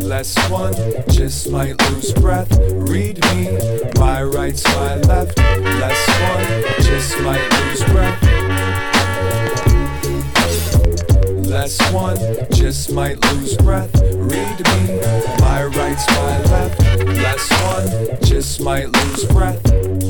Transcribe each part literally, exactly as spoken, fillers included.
Less one just might lose breath. Read me, my right's my left. Less one just might lose breath. Less one just might lose breath. Read me, my right's my left. Less one just might lose breath.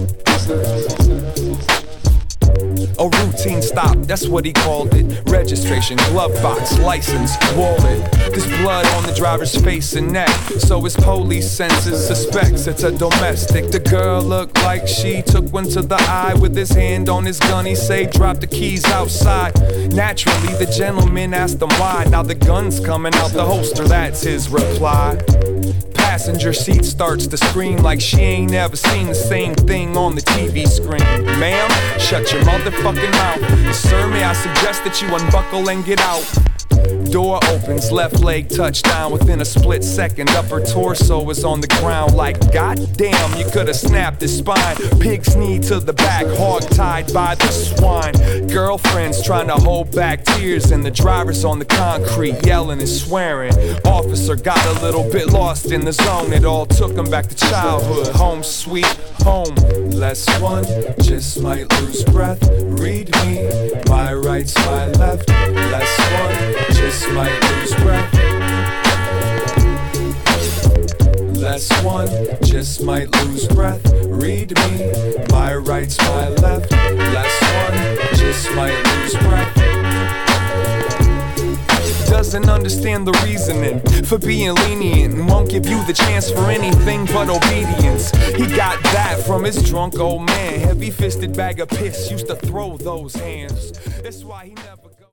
A routine stop, that's what he called it. Registration, glove box, license, wallet. There's blood on the driver's face and neck, so his police senses suspects it's a domestic. The girl looked like she took one to the eye. With his hand on his gun, he say, drop the keys outside. Naturally, the gentleman asked him why. Now the gun's coming out the holster, that's his reply. Passenger seat starts to scream like she ain't never seen the same thing on the T V screen. Ma'am, shut your motherfucking mouth. Sir, may I suggest that you unbuckle and get out? Door opens, left leg touchdown. Within a split second, upper torso is on the ground. Like, goddamn, you could've snapped his spine. Pig's knee to the back, hog-tied by the swine. Girlfriend's trying to hold back tears, and the driver's on the concrete yelling and swearing. Officer got a little bit lost in the zone. It all took him back to childhood, home sweet home. Less one just might lose breath. Read me, my right's my left. Less one just might lose breath. Less one just might lose breath. Read me, my right's my left. Less one just might lose breath. Doesn't understand the reasoning for being lenient and won't give you the chance for anything but obedience. He got that from his drunk old man. Heavy-fisted bag of piss used to throw those hands. That's why he never